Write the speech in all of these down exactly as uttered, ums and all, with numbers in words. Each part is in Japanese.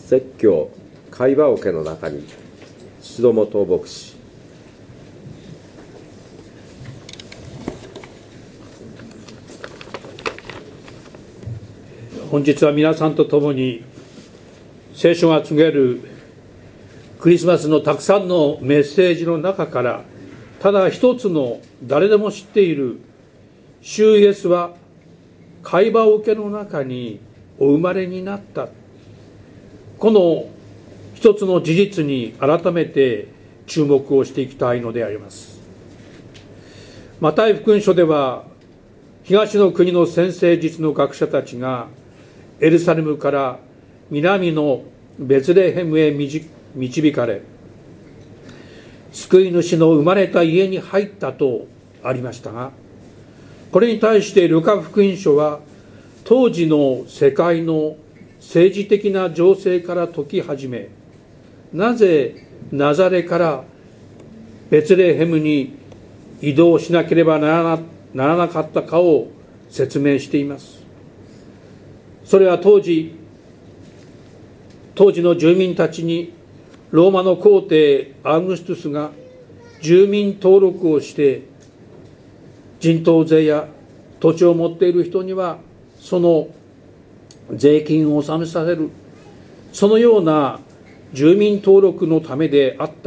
説教会話桶の中に宍戸本牧師。 本日は皆さんと共に聖書が告げるクリスマスのたくさんのメッセージの中からただ一つの誰でも知っている主イエスは会話桶の中にお生まれになった、この一つの事実に改めて注目をしていきたいのであります。マタイ福音書では東の国の先生術の学者たちがエルサレムから南のベツレヘムへ導かれ、救い主の生まれた家に入ったとありましたが、これに対してルカ福音書は当時の世界の政治的な情勢から解き始め、なぜナザレからベツレヘムに移動しなければならな、ならなかったかを説明しています。それは当時当時の住民たちにローマの皇帝アウグストゥスが住民登録をして人頭税や土地を持っている人にはその税金を納めさせる、そのような住民登録のためであった、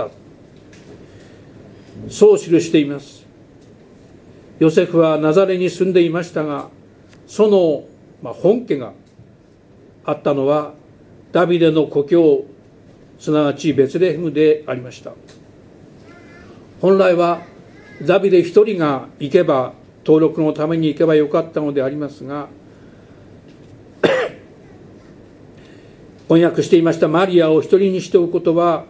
そう記しています。ヨセフはナザレに住んでいましたが、その本家があったのはダビデの故郷、すなわちベツレヘムでありました。本来はダビデ一人が行けば、登録のために行けばよかったのでありますが、翻訳していましたマリアを一人にしておくことは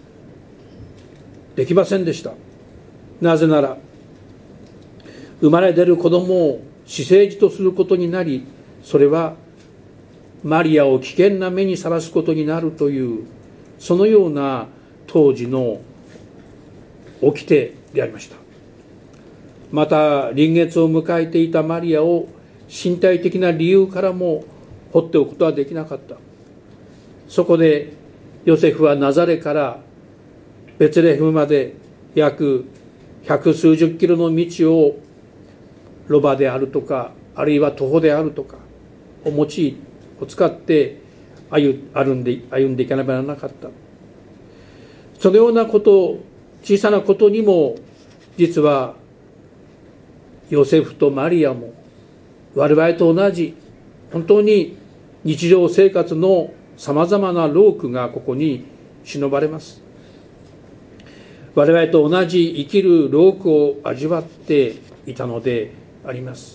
できませんでした。なぜなら生まれ出る子供を私生児とすることになり、それはマリアを危険な目にさらすことになるという、そのような当時の掟でありました。また臨月を迎えていたマリアを身体的な理由からも放っておくことはできなかった。そこでヨセフはナザレからベツレヘムまで約百数十キロの道をロバであるとか、あるいは徒歩であるとかを用いを使って歩んで歩んでいかねばならなかった。そのようなこと、小さなことにも実はヨセフとマリアも我々と同じ本当に日常生活のさまざまな労苦がここに忍ばれます。我々と同じ生きる労苦を味わっていたのであります。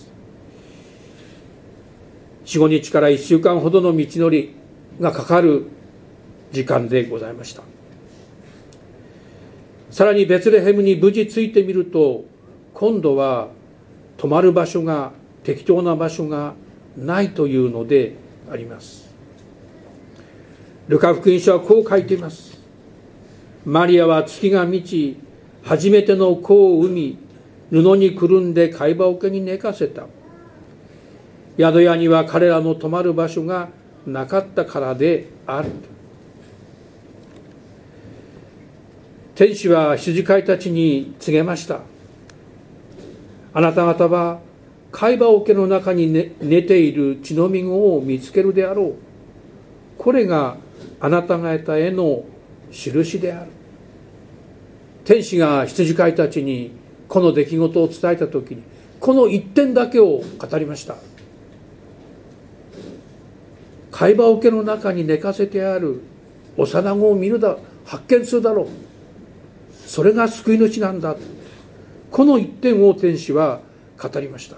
よん、ごにちからいっしゅうかんほどの道のりがかかる時間でございました。さらにベツレヘムに無事着いてみると、今度は泊まる場所が、適当な場所がないというのであります。ルカ福音書はこう書いています。マリアは月が満ち、初めての子を産み、布にくるんで貝羽桶に寝かせた。宿屋には彼らの泊まる場所がなかったからである。天使は羊飼いたちに告げました。あなた方は貝羽桶の中に 寝, 寝ている乳飲み子を見つけるであろう。これがあなた方への印である。天使が羊飼いたちにこの出来事を伝えたときに、この一点だけを語りました。貝羽桶の中に寝かせてある幼子を見るだ発見するだろう。それが救い主なんだ。この一点を天使は語りました。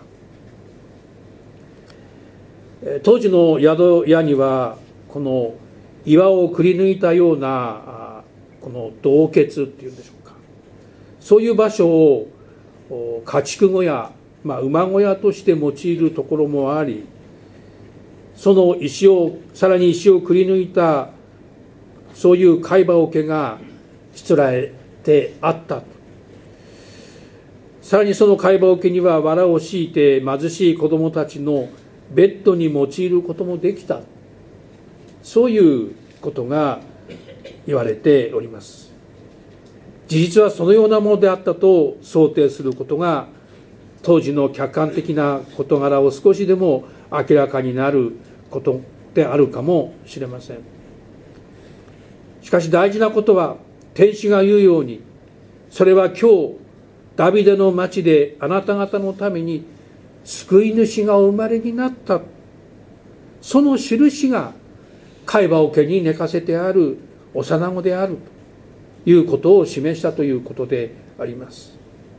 当時の宿屋にはこの岩をくり抜いたようなこの洞穴っていうんでしょうか、そういう場所を家畜小屋、まあ、馬小屋として用いるところもあり、その石をさらに石をくり抜いたそういう貝羽桶がしつらえてあった。さらにその貝羽桶には藁を敷いて貧しい子供たちのベッドに用いることもできた。そういうことが言われております。事実はそのようなものであったと想定することが、当時の客観的な事柄を少しでも明らかになることであるかもしれません。しかし大事なことは、天使が言うように、それは今日ダビデの町であなた方のために救い主がお生まれになった、その印が海馬桶に寝かせてある幼子であるということを示したということであります。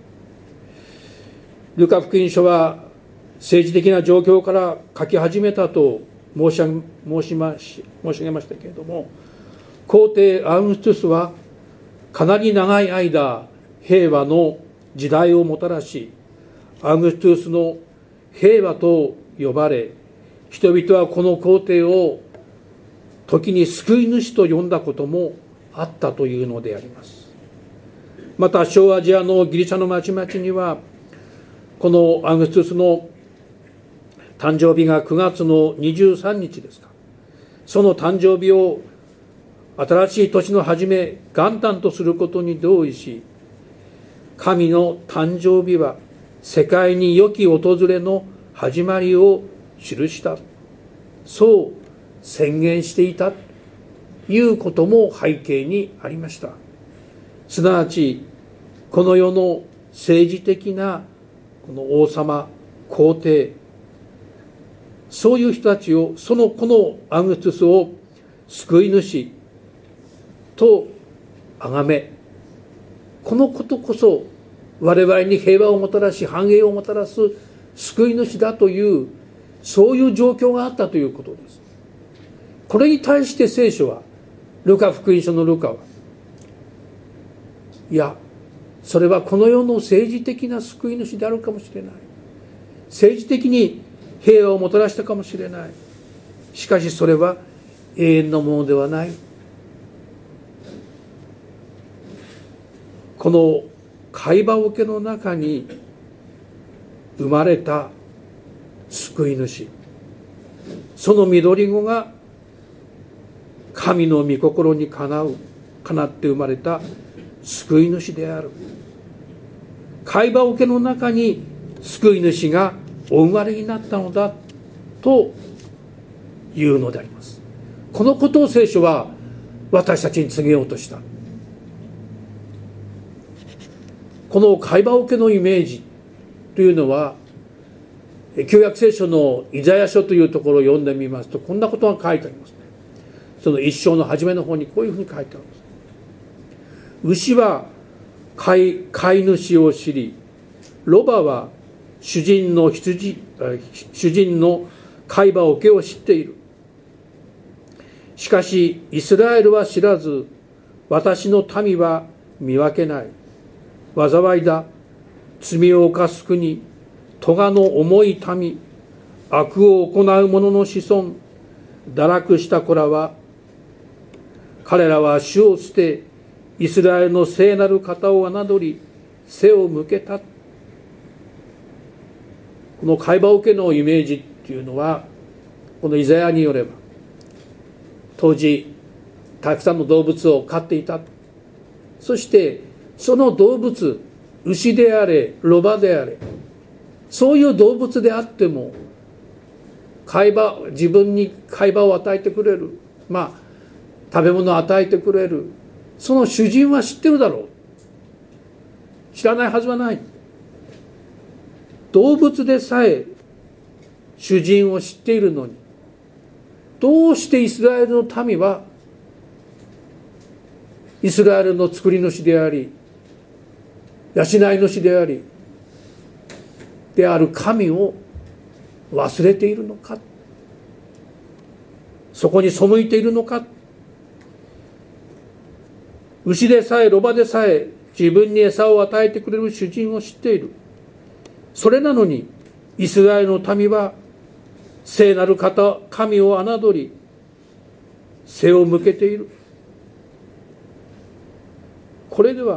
ルカ福音書は政治的な状況から書き始めたと申し上げ、申しまし、申し上げましたけれども、皇帝アウグストゥスはかなり長い間平和の時代をもたらし、アウグストゥスの平和と呼ばれ、人々はこの皇帝を時に救い主と呼んだこともあったというのであります。また小アジアのギリシャの町々には、このアウグストゥスの誕生日がくがつのにじゅうさんにちですか、その誕生日を新しい年の初め元旦とすることに同意し、神の誕生日は世界に良き訪れの始まりを記した、そう宣言していたということも背景にありました。すなわちこの世の政治的なこの王様、皇帝、そういう人たちを、そのこのアウグストゥスを救い主と崇め、このことこそ我々に平和をもたらし繁栄をもたらす救い主だという、そういう状況があったということです。これに対して聖書は、ルカ福音書のルカは、いや、それはこの世の政治的な救い主であるかもしれない、政治的に平和をもたらしたかもしれない、しかしそれは永遠のものではない。この海馬桶の中に生まれた救い主、その緑子が神の御心にかなう、かなって生まれた救い主である。海馬桶の中に救い主がお生まれになったのだというのであります。このことを聖書は私たちに告げようとした。この海馬桶のイメージというのは、旧約聖書のイザヤ書というところを読んでみますと、こんなことが書いてありますね。その一章の初めの方にこういうふうに書いてあるんです。牛は飼い、飼い主を知り、ロバは主人の羊、主人の海馬桶を知っている。しかしイスラエルは知らず、私の民は見分けない。災いだ、罪を犯す国、咎の重い民、悪を行う者の子孫、堕落した子らは、彼らは主を捨て、イスラエルの聖なる方を侮り、背を向けた。この海馬桶のイメージっていうのは、このイザヤによれば、当時たくさんの動物を飼っていた。そしてその動物、牛であれロバであれ、そういう動物であっても海馬、自分に海馬を与えてくれる、まあ食べ物を与えてくれる、その主人は知ってるだろう。知らないはずはない。動物でさえ主人を知っているのに、どうしてイスラエルの民はイスラエルの作り主であり、養い主でありである神を忘れているのか、そこに背いているのか。牛でさえロバでさえ自分に餌を与えてくれる主人を知っている。それなのにイスラエルの民は聖なる方、神を侮り背を向けている。これでは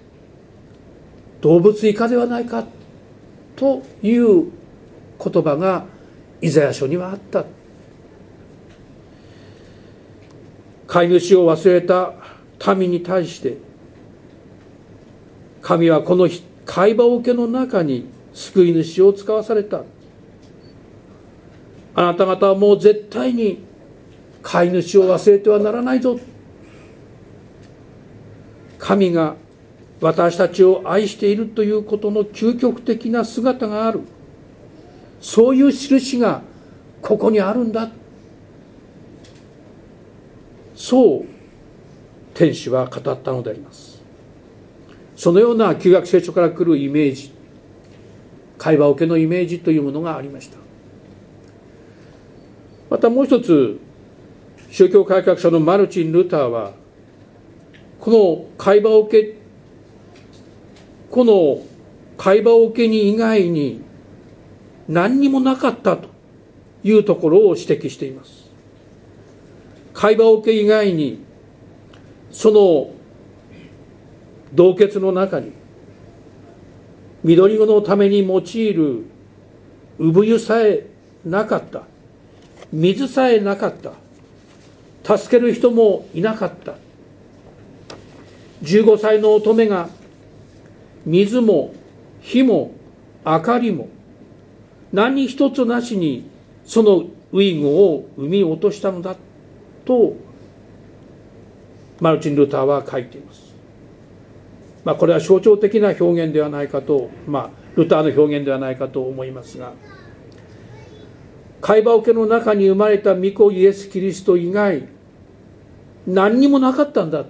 動物以下ではないかという言葉がイザヤ書にはあった。 飼い主を忘れた民に対して、神はこの飼葉桶の中に救い主を使わされた。あなた方はもう絶対に飼い主を忘れてはならないぞ。神が私たちを愛しているということの究極的な姿がある。そういう印がここにあるんだ。そう天使は語ったのであります。そのような旧約聖書から来るイメージ、飼葉桶のイメージというものがありました。またもう一つ、宗教改革者のマルチン・ルターは、この飼葉桶、この飼葉桶に以外に何にもなかったというところを指摘しています。飼葉桶以外に、その洞穴の中に緑子のために用いる産湯さえなかった、水さえなかった、助ける人もいなかった。じゅうごさいの乙女が水も火も明かりも何一つなしにそのウイグを産み落としたのだとマルチン・ルターは書いています。まあ、これは象徴的な表現ではないかと、まあ、ルターの表現ではないかと思いますが、飼葉桶の中に生まれた御子イエス・キリスト以外何にもなかったんだ。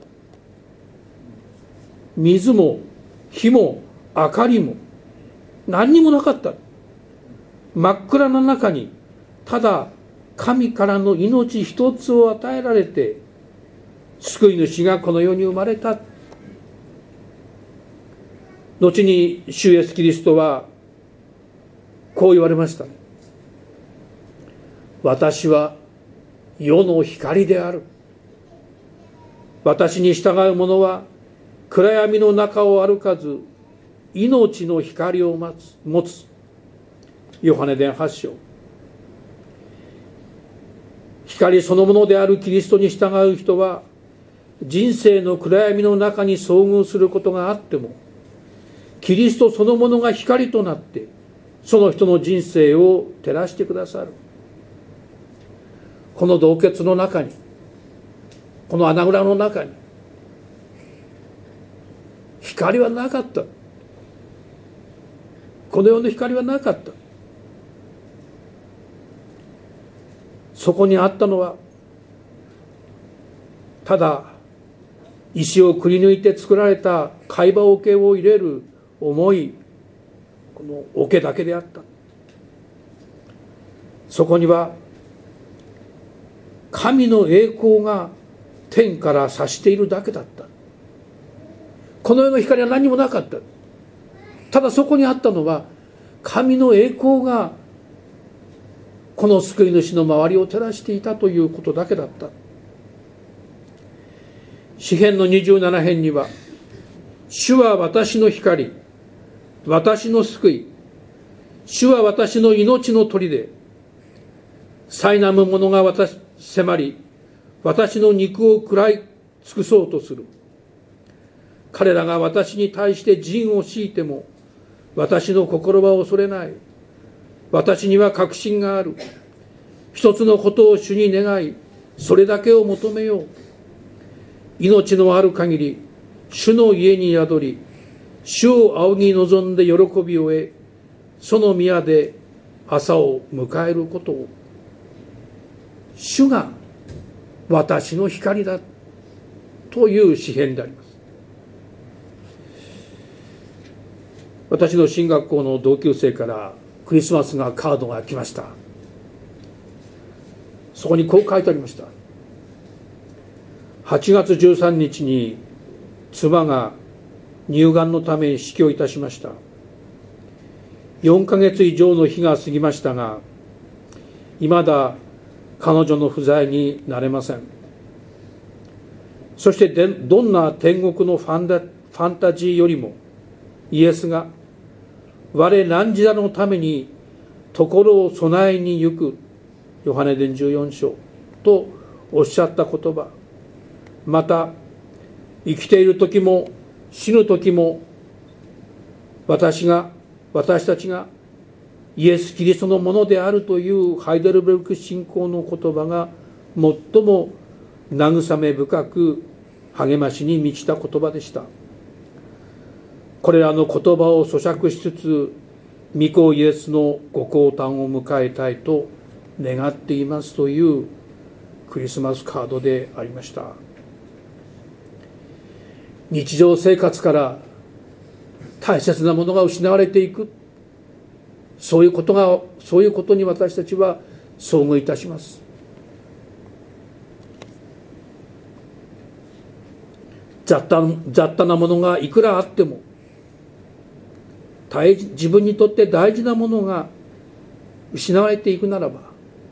水も火も明かりも何にもなかった。真っ暗な中にただ神からの命一つを与えられて救い主がこの世に生まれた。後に主イエスキリストはこう言われました。私は世の光である。私に従う者は暗闇の中を歩かず命の光を持つ。持つヨハネ伝はち章。光そのものであるキリストに従う人は人生の暗闇の中に遭遇することがあってもキリストそのものが光となってその人の人生を照らしてくださる。この洞穴の中に、この穴蔵の中に光はなかった。この世の光はなかった。そこにあったのはただ石をくり抜いて作られた飼葉桶を入れる重いこの桶だけであった。そこには神の栄光が天から差しているだけだった。この世の光は何もなかった。ただそこにあったのは神の栄光がこの救い主の周りを照らしていたということだけだった。詩編のにじゅうなな編には、主は私の光、私の救い、主は私の命の砦、苛む者が私迫り、私の肉を食らい尽くそうとする。彼らが私に対して陣を敷いても、私の心は恐れない。私には確信がある。一つのことを主に願い、それだけを求めよう。命のある限り、主の家に宿り、主を仰ぎ望んで喜びを得、その宮で朝を迎えることを。主が私の光だという詩編であります。私の進学校の同級生からクリスマスがカードが来ました。そこにこう書いてありました。はちがつじゅうさんにちに妻が乳がんのため死去いたしました。よんかげつ以上の日が過ぎましたが、いまだ彼女の不在になれません。そしてどんな天国のファンダ、ファンタジーよりもイエスが我汝らのために所を備えに行くヨハネ伝じゅうよん章とおっしゃった言葉、 また生きている時も死ぬ時も、私が私たちがイエス・キリストのものであるというハイデルベルク信仰の言葉が最も慰め深く励ましに満ちた言葉でした。これらの言葉を咀嚼しつつ、御子イエスのご降誕を迎えたいと願っていますというクリスマスカードでありました。日常生活から大切なものが失われていく、そういうことがそういうことに私たちは遭遇いたします。雑多雑多なものがいくらあっても、大自分にとって大事なものが失われていくならば、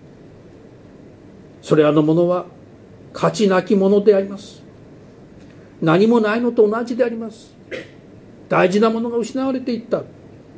それらのものは価値なきものであります。何もないのと同じであります。大事なものが失われていった。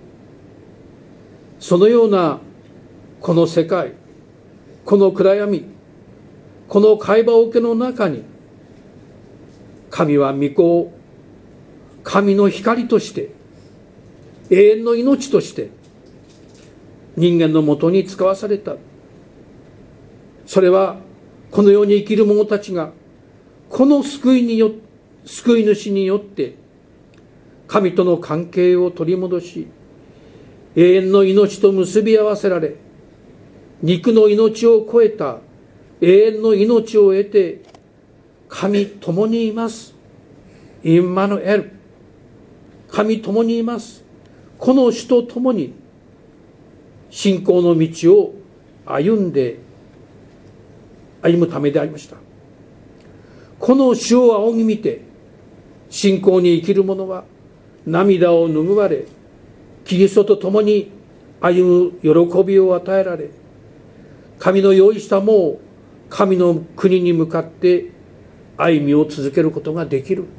そのようなこの世界、この暗闇、この貝羽桶の中に、神は御子を神の光として、永遠の命として人間のもとに使わされた。それはこの世に生きる者たちがこの救いによ救い主によって神との関係を取り戻し、永遠の命と結び合わせられ、肉の命を超えた永遠の命を得て、神共にいます、インマヌエル、神共にいます、この主と共に信仰の道を歩んで歩むためでありました。この主を仰ぎ見て信仰に生きる者は涙を拭われ、キリストと共に歩む喜びを与えられ、神の用意したもう神の国に向かって歩みを続けることができる。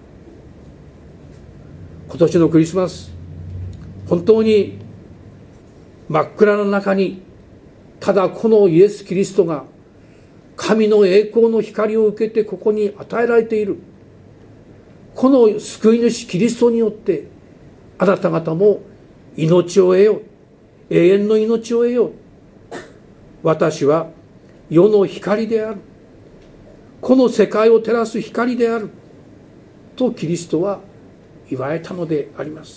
今年のクリスマス、本当に真っ暗の中にただこのイエス・キリストが神の栄光の光を受けてここに与えられている。この救い主キリストによってあなた方も命を得よう、永遠の命を得よう。私は世の光である、この世界を照らす光であるとキリストは言われたのであります。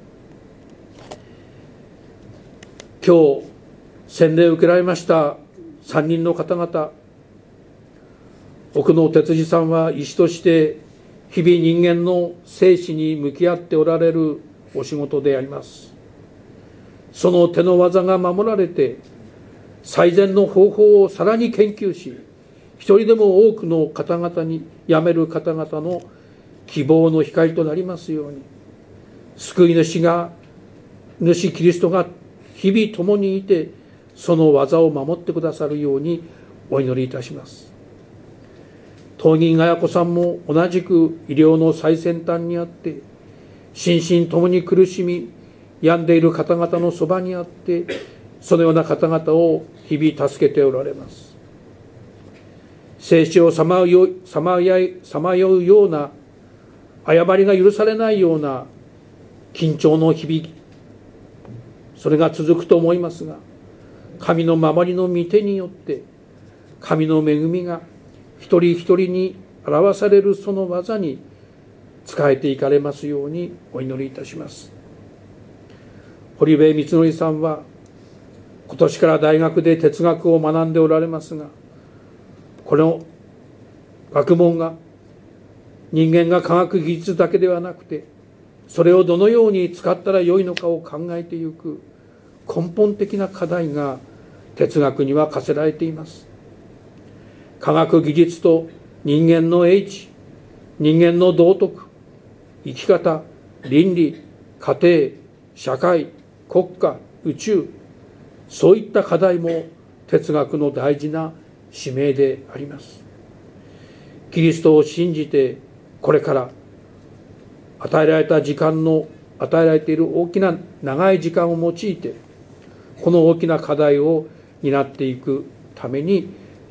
今日洗礼を受けられましたさんにんの方々、奥野哲司さんは医師として日々人間の生死に向き合っておられるお仕事であります。その手の技が守られて、最善の方法をさらに研究し、一人でも多くの方々に、辞める方々の希望の光となりますように、救い主が主キリストが日々共にいて、その技を守ってくださるようにお祈りいたします。東銀綾子さんも同じく医療の最先端にあって、心身ともに苦しみ病んでいる方々のそばにあって、そのような方々を日々助けておられます。生死をさまよう、さまようような、誤りが許されないような緊張の日々、それが続くと思いますが、神の守りの御手によって神の恵みが一人一人に表されるその技に仕えていかれますようにお祈りいたします。堀部光則さんは今年から大学で哲学を学んでおられますが、この学問が人間が科学技術だけではなくて、それをどのように使ったらよいのかを考えていく根本的な課題が哲学には課せられています。科学技術と人間の英知、人間の道徳、生き方、倫理、家庭、社会、国家、宇宙、そういった課題も哲学の大事な使命であります。キリストを信じて、これから与えられた時間の与えられている大きな長い時間を用いて、この大きな課題を担っていくために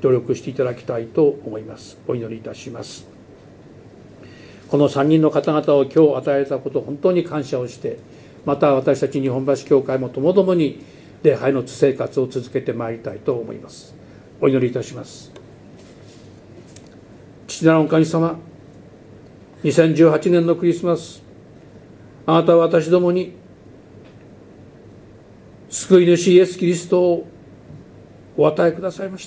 努力していただきたいと思います。お祈りいたします。このさんにんの方々を今日与えたこと、本当に感謝をして、また私たち日本橋教会もともどもに礼拝の生活を続けてまいりたいと思います。お祈りいたします。父なるお神様、にせんじゅうはちねんのクリスマス、あなたは私どもに救い主イエス・キリストをお与えくださいました。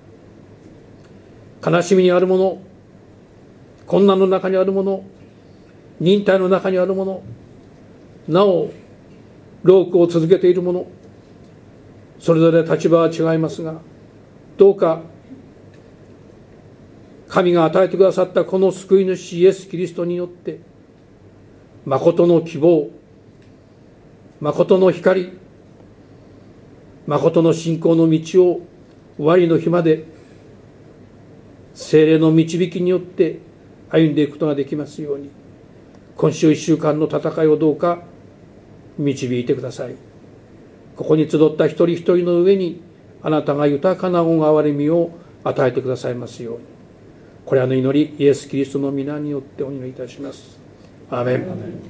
悲しみにあるもの、困難の中にあるもの、忍耐の中にあるもの、なお労苦を続けているもの、それぞれ立場は違いますが、どうか神が与えてくださったこの救い主イエス・キリストによって誠の希望、誠の光、誠の信仰の道を終わりの日まで聖霊の導きによって歩んでいくことができますように、今週一週間の戦いをどうか導いてください。ここに集った一人一人の上にあなたが豊かな恩憐れみを与えてくださいますように、これらの祈りイエス・キリストの皆によってお祈りいたします。アーメン。